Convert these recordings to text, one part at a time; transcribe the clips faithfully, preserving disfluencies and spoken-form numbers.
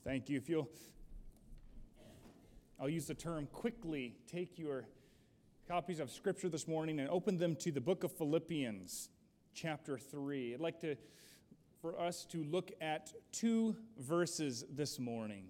Thank you. If you'll, I'll use the term quickly, take your copies of Scripture this morning and open them to the book of Philippians, chapter three. I'd like to, for us to look at two verses this morning.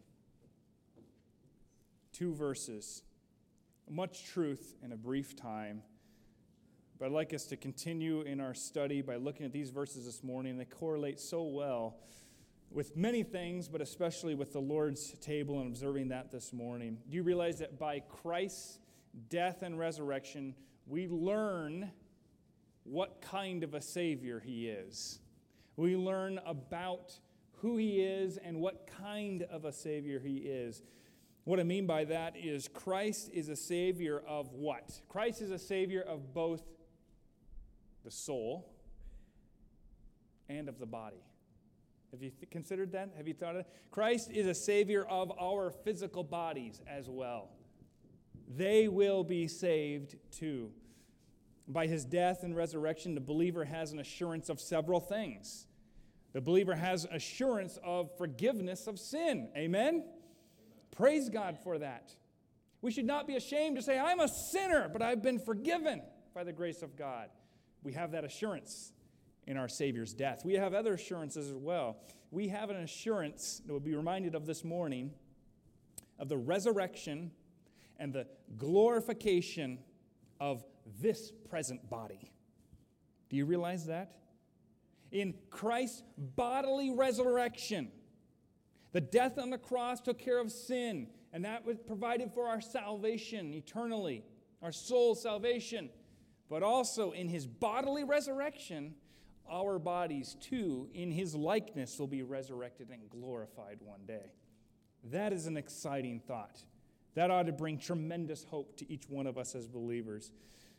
Two verses. Much truth in a brief time. But I'd like us to continue in our study by looking at these verses this morning. They correlate so well with many things, but especially with the Lord's table and observing that this morning. Do you realize that by Christ's death and resurrection, we learn what kind of a Savior He is? We learn about who He is and what kind of a Savior He is. What I mean by that is Christ is a Savior of what? Christ is a Savior of both the soul and of the body. Have you th- considered that? Have you thought of it? Christ is a Savior of our physical bodies as well. They will be saved too. By His death and resurrection, the believer has an assurance of several things. The believer has assurance of forgiveness of sin. Amen? Amen. Praise God for that. We should not be ashamed to say, I'm a sinner, but I've been forgiven by the grace of God. We have that assurance in our Savior's death. We have other assurances as well. We have an assurance that we'll be reminded of this morning of the resurrection and the glorification of this present body. Do you realize that? In Christ's bodily resurrection, the death on the cross took care of sin, and that was provided for our salvation eternally, our soul's salvation. But also in His bodily resurrection, our bodies too, in His likeness, will be resurrected and glorified one day. That is an exciting thought. That ought to bring tremendous hope to each one of us as believers.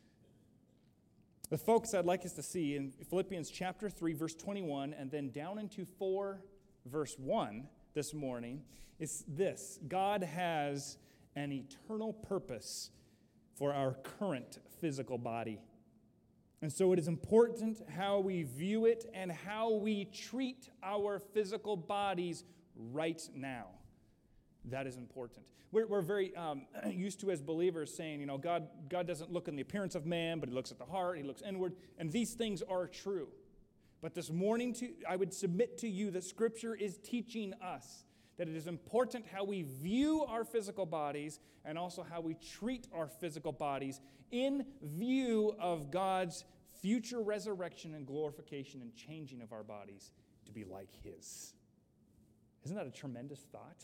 The focus I'd like us to see in Philippians chapter three, verse twenty-one, and then down into four, verse one this morning, is this. God has an eternal purpose for our current physical body. And so it is important how we view it and how we treat our physical bodies right now. That is important. We're, we're very um, used to, as believers, saying, you know, God, God doesn't look in the appearance of man, but He looks at the heart, He looks inward, and these things are true. But this morning, to, I would submit to you that Scripture is teaching us that it is important how we view our physical bodies and also how we treat our physical bodies in view of God's future resurrection and glorification and changing of our bodies to be like His. Isn't that a tremendous thought?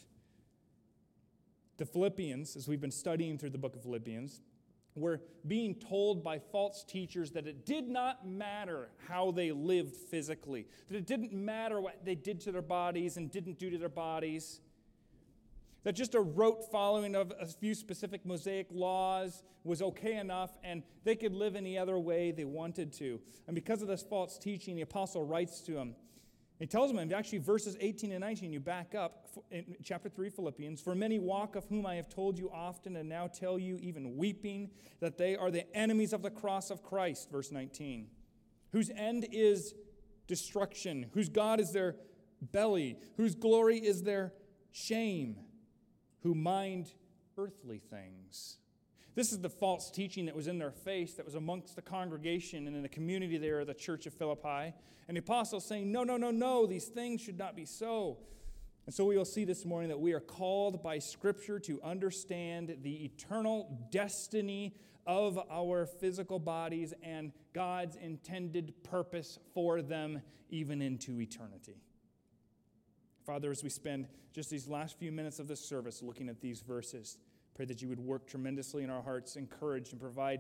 The Philippians, as we've been studying through the book of Philippians, were being told by false teachers that it did not matter how they lived physically, that it didn't matter what they did to their bodies and didn't do to their bodies, that just a rote following of a few specific Mosaic laws was okay enough and they could live any other way they wanted to. And because of this false teaching, the apostle writes to them. He tells them, actually verses eighteen and nineteen, you back up in chapter three, Philippians, for many walk of whom I have told you often and now tell you, even weeping, that they are the enemies of the cross of Christ, verse nineteen, whose end is destruction, whose God is their belly, whose glory is their shame, who mind earthly things. This is the false teaching that was in their face, that was amongst the congregation and in the community there of the church of Philippi. And the apostle is saying, no, no, no, no, these things should not be so. And so we will see this morning that we are called by Scripture to understand the eternal destiny of our physical bodies and God's intended purpose for them even into eternity. Father, as we spend just these last few minutes of this service looking at these verses, pray that you would work tremendously in our hearts, encourage and provide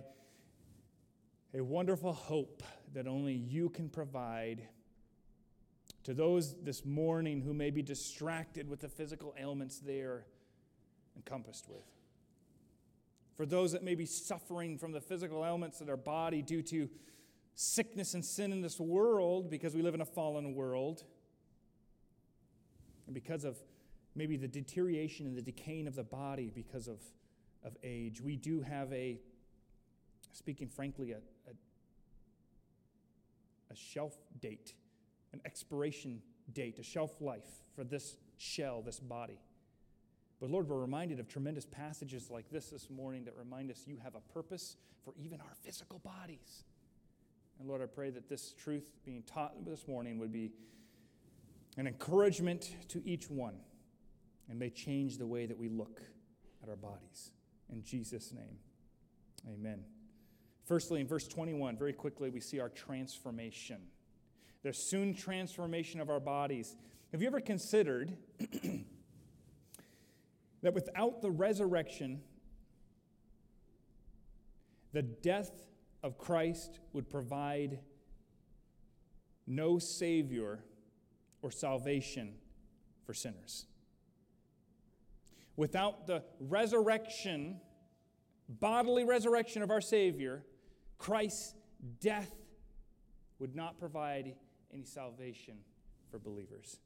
a wonderful hope that only you can provide to those this morning who may be distracted with the physical ailments they are encompassed with. For those that may be suffering from the physical ailments of their body due to sickness and sin in this world because we live in a fallen world, and because of maybe the deterioration and the decaying of the body because of, of age, we do have a, speaking frankly, a, a, a shelf date, an expiration date, a shelf life for this shell, this body. But Lord, we're reminded of tremendous passages like this this morning that remind us you have a purpose for even our physical bodies. And Lord, I pray that this truth being taught this morning would be an encouragement to each one and may change the way that we look at our bodies. In Jesus' name, amen. Firstly, in verse twenty-one, very quickly, we see our transformation. The soon transformation of our bodies. Have you ever considered that without the resurrection, the death of Christ would provide no Savior or salvation for sinners? Without the resurrection, bodily resurrection of our Savior, Christ's death would not provide any salvation for believers.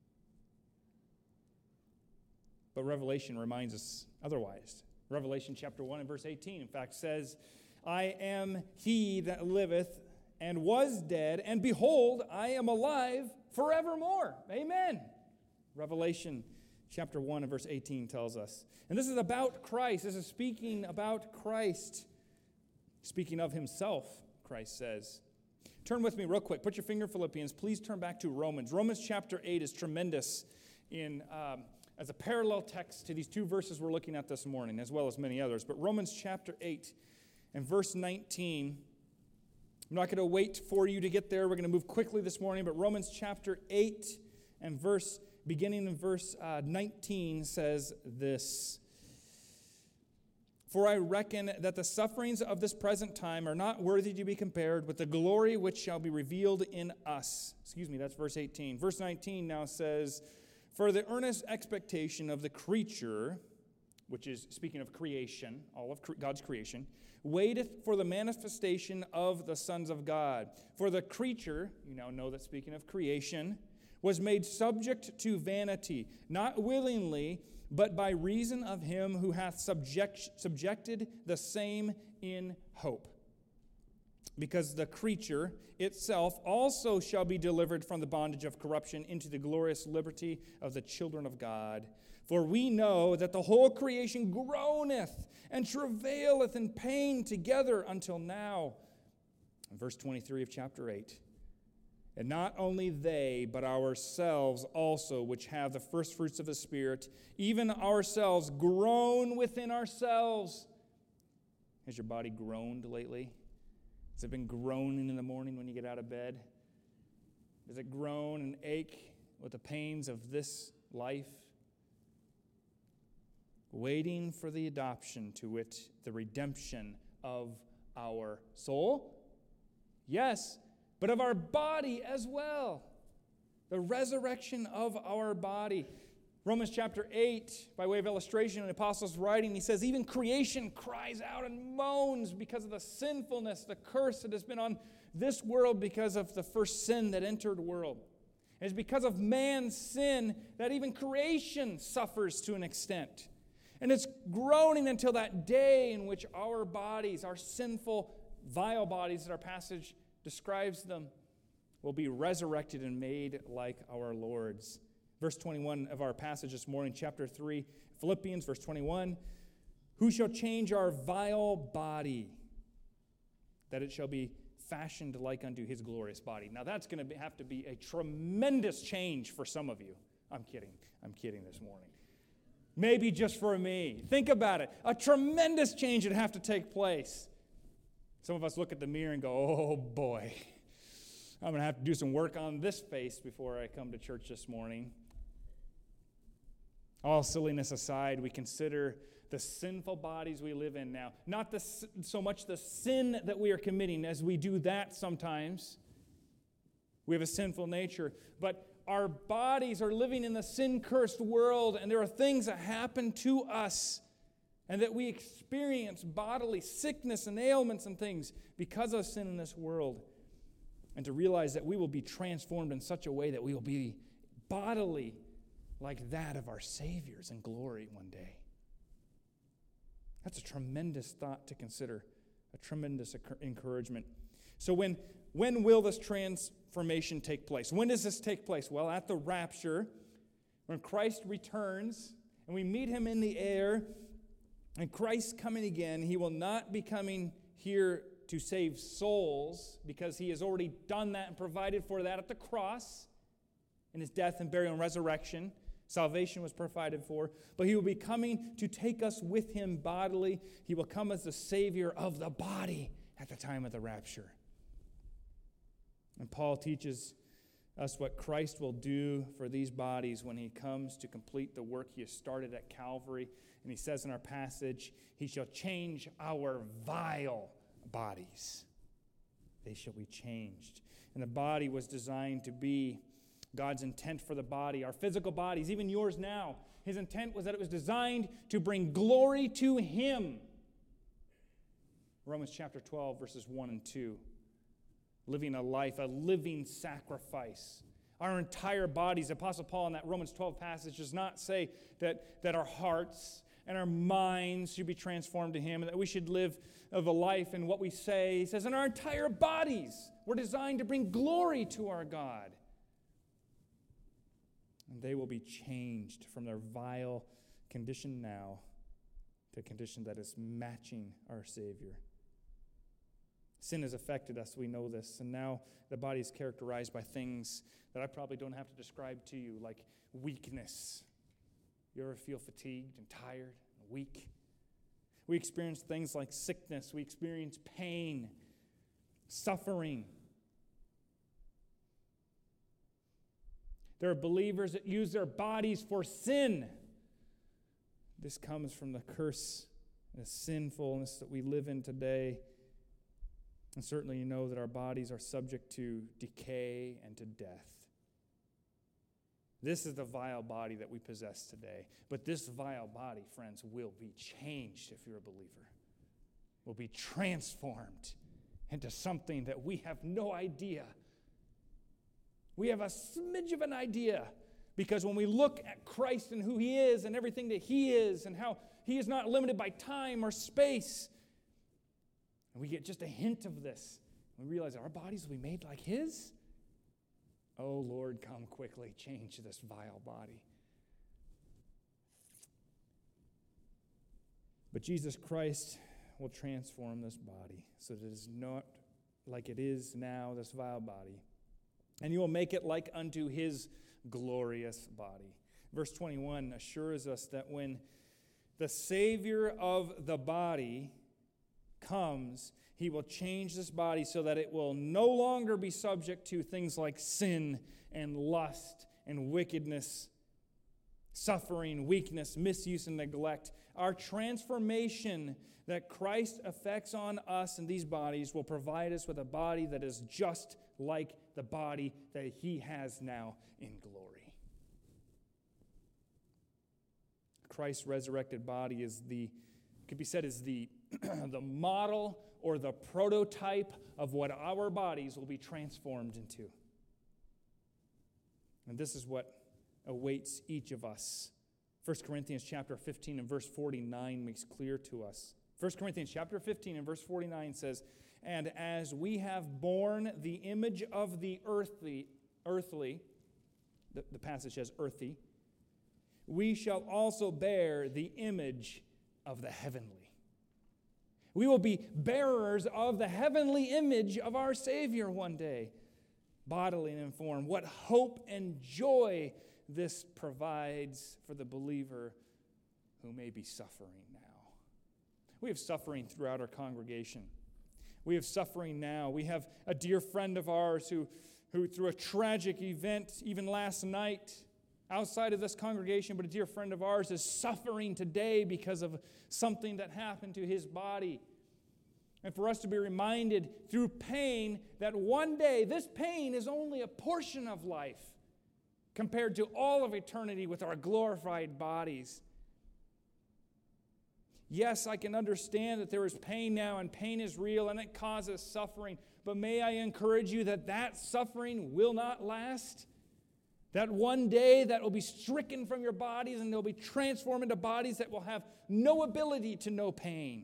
But Revelation reminds us otherwise. Revelation chapter one and verse eighteen, in fact, says, I am he that liveth and was dead, and behold, I am alive forevermore. Amen. Revelation chapter one and verse eighteen tells us. And this is about Christ. This is speaking about Christ. Speaking of himself, Christ says. Turn with me real quick. Put your finger in Philippians. Please turn back to Romans. Romans chapter eight is tremendous in um, as a parallel text to these two verses we're looking at this morning, as well as many others. But Romans chapter eight and verse nineteen. I'm not going to wait for you to get there. We're going to move quickly this morning. But Romans chapter eight and verse, beginning in verse uh, nineteen says this. For I reckon that the sufferings of this present time are not worthy to be compared with the glory which shall be revealed in us. Excuse me, that's verse eighteen. Verse nineteen now says, for the earnest expectation of the creature, which is speaking of creation, all of God's creation, waiteth for the manifestation of the sons of God. For the creature, you now know that speaking of creation, was made subject to vanity, not willingly, but by reason of him who hath subject, subjected the same in hope. Because the creature itself also shall be delivered from the bondage of corruption into the glorious liberty of the children of God. For we know that the whole creation groaneth and travaileth in pain together until now. Verse twenty-three of chapter eight. And not only they, but ourselves also, which have the first fruits of the Spirit, even ourselves groan within ourselves. Has your body groaned lately? Has it been groaning in the morning when you get out of bed? Does it groan and ache with the pains of this life? Waiting for the adoption, to wit, the redemption of our soul? Yes, but of our body as well. The resurrection of our body. Romans chapter eight, by way of illustration, the apostle's writing, he says, even creation cries out and moans because of the sinfulness, the curse that has been on this world because of the first sin that entered the world. And it's because of man's sin that even creation suffers to an extent. And it's groaning until that day in which our bodies, our sinful, vile bodies, that our passage describes them, will be resurrected and made like our Lord's. Verse twenty-one of our passage this morning, chapter three, Philippians, verse twenty-one. Who shall change our vile body, that it shall be fashioned like unto his glorious body? Now that's going to have to be a tremendous change for some of you. I'm kidding. I'm kidding this morning. Maybe just for me. Think about it. A tremendous change would have to take place. Some of us look at the mirror and go, oh boy, I'm going to have to do some work on this face before I come to church this morning. All silliness aside, we consider the sinful bodies we live in now. Not the, so much the sin that we are committing, as we do that sometimes. We have a sinful nature. But our bodies are living in the sin-cursed world, and there are things that happen to us and that we experience bodily sickness and ailments and things because of sin in this world. And to realize that we will be transformed in such a way that we will be bodily like that of our Savior's in glory one day. That's a tremendous thought to consider, a tremendous encouragement. So when, when will this transformation take place? When does this take place? Well, at the rapture, When Christ returns and we meet him in the air, and Christ coming again, he will not be coming here to save souls, because he has already done that and provided for that at the cross in his death and burial and resurrection. Salvation was provided for. But he will be coming to take us with him bodily. He will come as the Savior of the body at the time of the rapture. And Paul teaches us what Christ will do for these bodies when he comes to complete the work he has started at Calvary. And he says in our passage, he shall change our vile bodies. They shall be changed. And the body was designed to be God's intent for the body, our physical bodies, even yours now. His intent was that it was designed to bring glory to him. Romans chapter twelve, verses one and two. Living a life, a living sacrifice. Our entire bodies, the Apostle Paul in that Romans twelve passage does not say that, that our hearts and our minds should be transformed to him, and that we should live of a life in what we say. He says, in our entire bodies, we're designed to bring glory to our God. And they will be changed from their vile condition now to a condition that is matching our Savior. Sin has affected us, we know this, and now the body is characterized by things that I probably don't have to describe to you, like weakness. You ever feel fatigued and tired and weak? We experience things like sickness. We experience pain, suffering. There are believers that use their bodies for sin. This comes from the curse and the sinfulness that we live in today. And certainly you know that our bodies are subject to decay and to death. This is the vile body that we possess today. But this vile body, friends, will be changed if you're a believer. Will be transformed into something that we have no idea. We have a smidge of an idea, because when we look at Christ and who he is and everything that he is and how he is not limited by time or space, and we get just a hint of this, we realize our bodies will be made like his. Oh, Lord, come quickly, change this vile body. But Jesus Christ will transform this body so that it is not like it is now, this vile body. And he will make it like unto his glorious body. Verse twenty-one assures us that when the Savior of the body comes, he will change this body so that it will no longer be subject to things like sin and lust and wickedness, suffering, weakness, misuse, and neglect. Our transformation that Christ effects on us in these bodies will provide us with a body that is just like the body that he has now in glory. Christ's resurrected body is the, could be said, is the, the model or the prototype of what our bodies will be transformed into. And this is what awaits each of us. First Corinthians chapter fifteen and verse forty-nine makes clear to us. First Corinthians chapter fifteen and verse forty-nine says, and as we have borne the image of the earthly, earthly, the, the passage says earthy, we shall also bear the image of the heavenly. We will be bearers of the heavenly image of our Savior one day, bodily and in form. What hope and joy this provides for the believer who may be suffering now. We have suffering throughout our congregation. We have suffering now. We have a dear friend of ours who, who through a tragic event, even last night, outside of this congregation, but a dear friend of ours is suffering today because of something that happened to his body. And for us to be reminded through pain that one day this pain is only a portion of life compared to all of eternity with our glorified bodies. Yes, I can understand that there is pain now, and pain is real, and it causes suffering. But may I encourage you that that suffering will not last? That one day that will be stricken from your bodies, and they'll be transformed into bodies that will have no ability to know pain.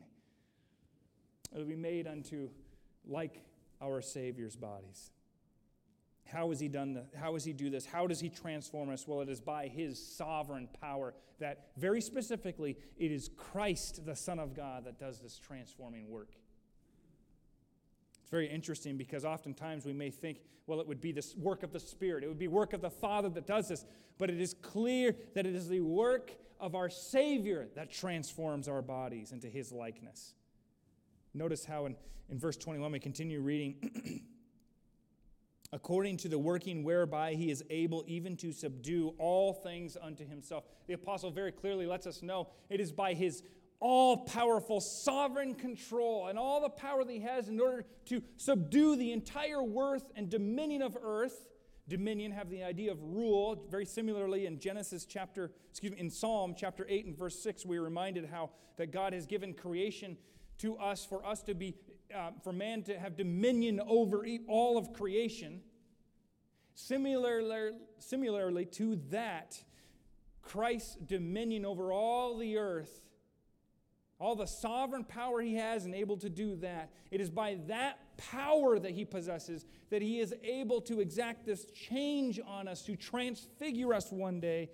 It will be made unto like our Savior's bodies. How has he done that? How does he do this? How does he transform us? Well, it is by his sovereign power that, very specifically, it is Christ, the Son of God, that does this transforming work. It's very interesting because oftentimes we may think, well, it would be this work of the Spirit. It would be work of the Father that does this. But it is clear that it is the work of our Savior that transforms our bodies into his likeness. Notice how in, in verse twenty-one we continue reading, according to the working whereby he is able even to subdue all things unto himself. The apostle very clearly lets us know it is by his all-powerful sovereign control and all the power that he has in order to subdue the entire worth and dominion of earth. Dominion have the idea of rule. Very similarly in Genesis chapter, excuse me, in Psalm chapter eight and verse six, we are reminded how that God has given creation to us for us to be, uh, for man to have dominion over all of creation. Similarly, similarly to that, Christ's dominion over all the earth, all the sovereign power he has and able to do that, it is by that power that he possesses that he is able to exact this change on us, to transfigure us one day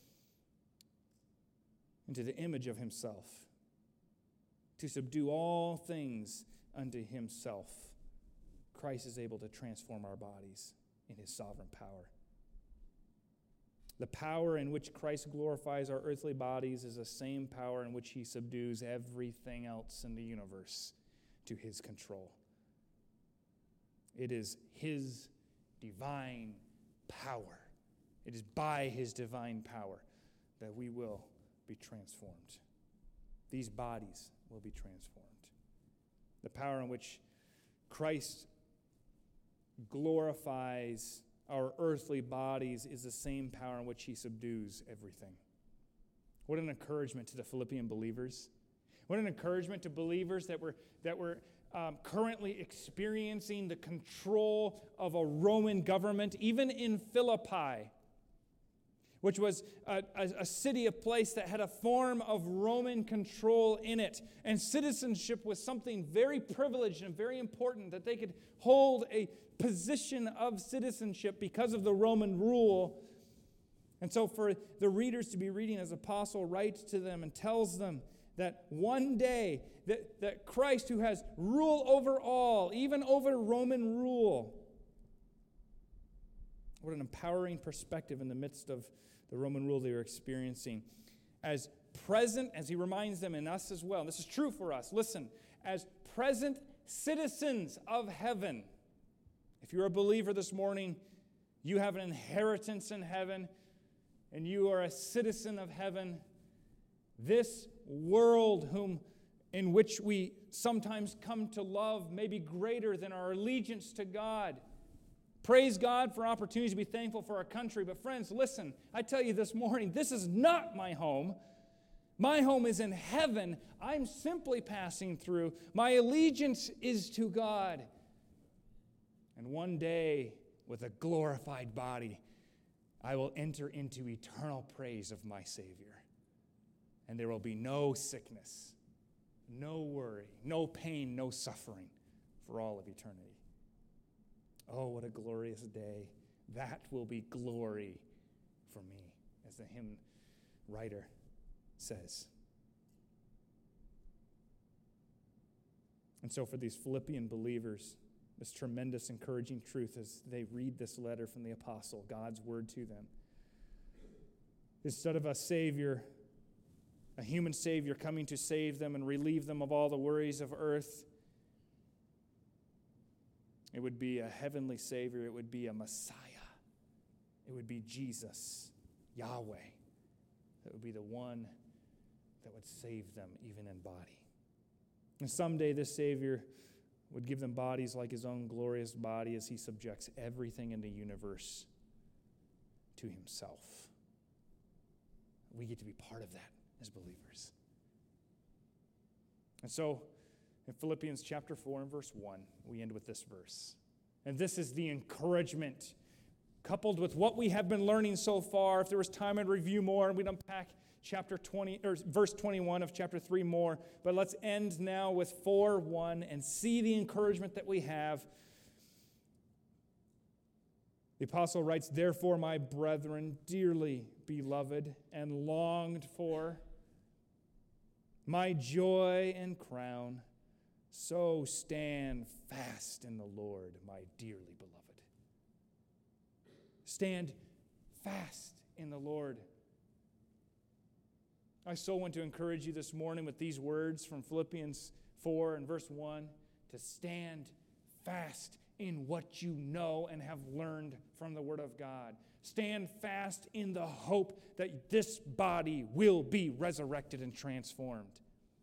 into the image of himself, to subdue all things unto himself. Christ is able to transform our bodies in his sovereign power. The power in which Christ glorifies our earthly bodies is the same power in which he subdues everything else in the universe to his control. It is his divine power. It is by his divine power that we will be transformed. These bodies will be transformed. The power in which Christ glorifies our earthly bodies is the same power in which he subdues everything. What an encouragement to the Philippian believers. What an encouragement to believers that were, that were um, currently experiencing the control of a Roman government, even in Philippi, which was a, a, a city, a place that had a form of Roman control in it. And citizenship was something very privileged and very important, that they could hold a position of citizenship because of the Roman rule. And so for the readers to be reading as Apostle writes to them and tells them that one day that, that Christ, who has rule over all, even over Roman rule, what an empowering perspective in the midst of the Roman rule they were experiencing. As present, as he reminds them, and us as well, and this is true for us, listen, as present citizens of heaven. If you're a believer this morning, you have an inheritance in heaven, and you are a citizen of heaven. This world whom in which we sometimes come to love may be greater than our allegiance to God. Praise God for opportunities to be thankful for our country. But friends, listen, I tell you this morning, this is not my home. My home is in heaven. I'm simply passing through. My allegiance is to God. And one day, with a glorified body, I will enter into eternal praise of my Savior. And there will be no sickness, no worry, no pain, no suffering for all of eternity. Oh, what a glorious day. That will be glory for me, as the hymn writer says. And so for these Philippian believers, this tremendous encouraging truth as they read this letter from the apostle, God's word to them. Instead of a Savior, a human Savior coming to save them and relieve them of all the worries of earth, it would be a heavenly Savior. It would be a Messiah. It would be Jesus, Yahweh. That would be the one that would save them even in body. And someday this Savior would give them bodies like his own glorious body as he subjects everything in the universe to himself. We get to be part of that as believers. And so, in Philippians chapter four and verse one, we end with this verse. And this is the encouragement, coupled with what we have been learning so far. If there was time, I'd review more, and we'd unpack chapter twenty, or verse twenty-one of chapter three more. But let's end now with four one and see the encouragement that we have. The apostle writes, "Therefore, my brethren, dearly beloved and longed for, my joy and crown, so stand fast in the Lord, my dearly beloved." Stand fast in the Lord. I so want to encourage you this morning with these words from Philippians four and verse one, to stand fast in what you know and have learned from the Word of God. Stand fast in the hope that this body will be resurrected and transformed.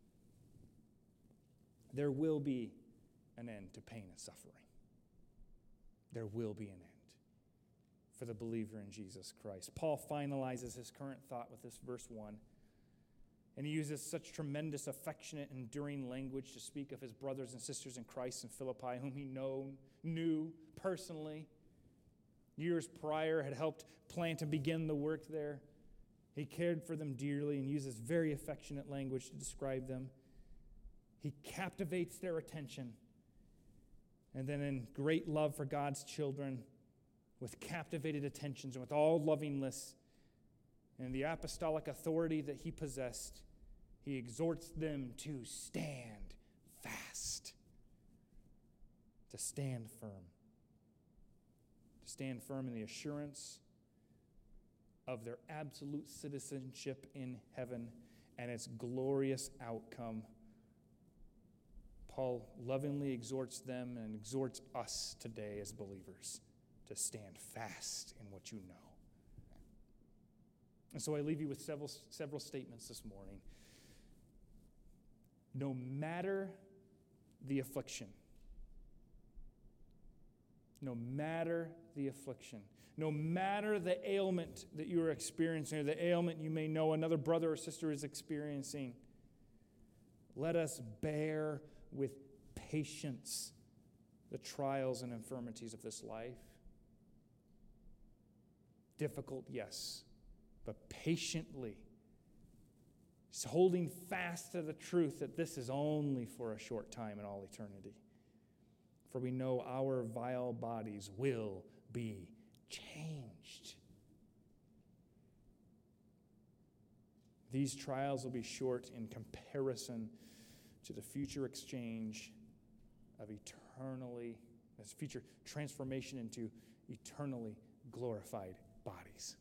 There will be an end to pain and suffering. There will be an end for the believer in Jesus Christ. Paul finalizes his current thought with this verse one. And he uses such tremendous, affectionate, enduring language to speak of his brothers and sisters in Christ in Philippi, whom he know, knew personally. Years prior, had helped plant and begin the work there. He cared for them dearly and uses very affectionate language to describe them. He captivates their attention. And then in great love for God's children, with captivated attentions and with all lovingness, and the apostolic authority that he possessed, he exhorts them to stand fast, to stand firm, to stand firm in the assurance of their absolute citizenship in heaven and its glorious outcome. Paul lovingly exhorts them and exhorts us today as believers to stand fast in what you know. And so I leave you with several, several statements this morning. No matter the affliction, no matter the affliction, no matter the ailment that you are experiencing or the ailment you may know another brother or sister is experiencing, let us bear with patience the trials and infirmities of this life. Difficult, yes, but patiently, holding fast to the truth that this is only for a short time in all eternity. For we know our vile bodies will be changed. These trials will be short in comparison to the future exchange of eternally, this future transformation into eternally glorified bodies.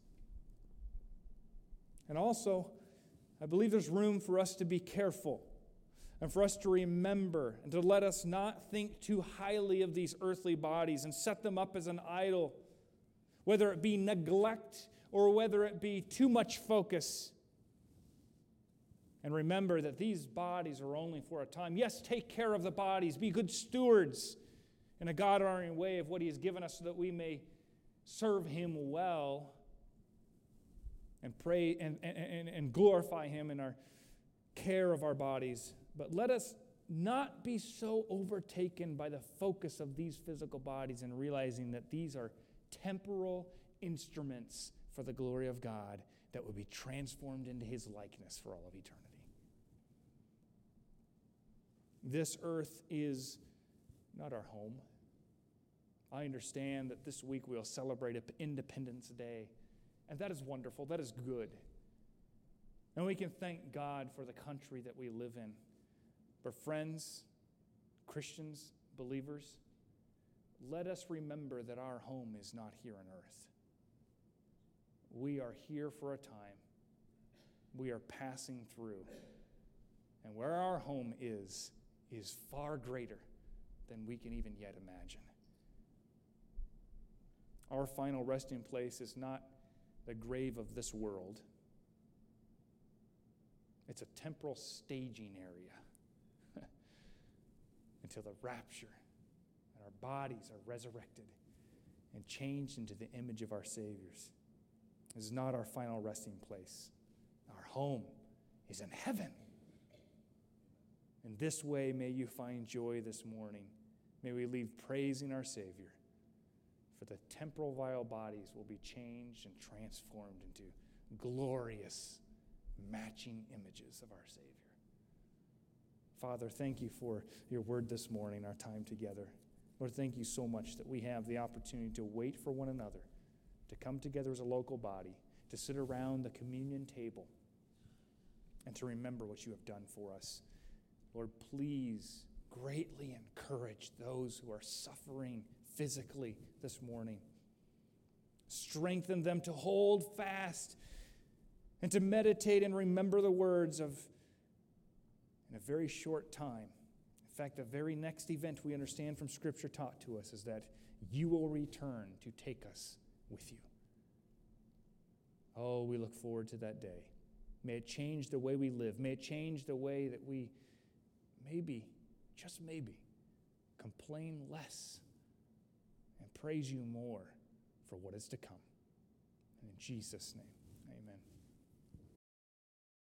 And also, I believe there's room for us to be careful and for us to remember and to let us not think too highly of these earthly bodies and set them up as an idol, whether it be neglect or whether it be too much focus. And remember that these bodies are only for a time. Yes, take care of the bodies. Be good stewards in a God-honoring way of what He has given us so that we may serve Him well and pray and, and, and glorify Him in our care of our bodies. But let us not be so overtaken by the focus of these physical bodies and realizing that these are temporal instruments for the glory of God that will be transformed into His likeness for all of eternity. This earth is not our home. I understand that this week we'll celebrate Independence Day, and that is wonderful. That is good. And we can thank God for the country that we live in. But friends, Christians, believers, let us remember that our home is not here on earth. We are here for a time. We are passing through. And where our home is, is far greater than we can even yet imagine. Our final resting place is not the grave of this world. It's a temporal staging area until the rapture and our bodies are resurrected and changed into the image of our Saviors. This is not our final resting place. Our home is in heaven. In this way, may you find joy this morning. May we leave praising our Savior, for the temporal vile bodies will be changed and transformed into glorious, matching images of our Savior. Father, thank you for your word this morning, our time together. Lord, thank you so much that we have the opportunity to wait for one another, to come together as a local body, to sit around the communion table, and to remember what you have done for us. Lord, please greatly encourage those who are suffering physically this morning. Strengthen them to hold fast and to meditate and remember the words of, in a very short time. In fact, the very next event we understand from Scripture taught to us is that you will return to take us with you. Oh, we look forward to that day. May it change the way we live. May it change the way that we maybe, just maybe, complain less and praise you more for what is to come. And in Jesus' name, amen.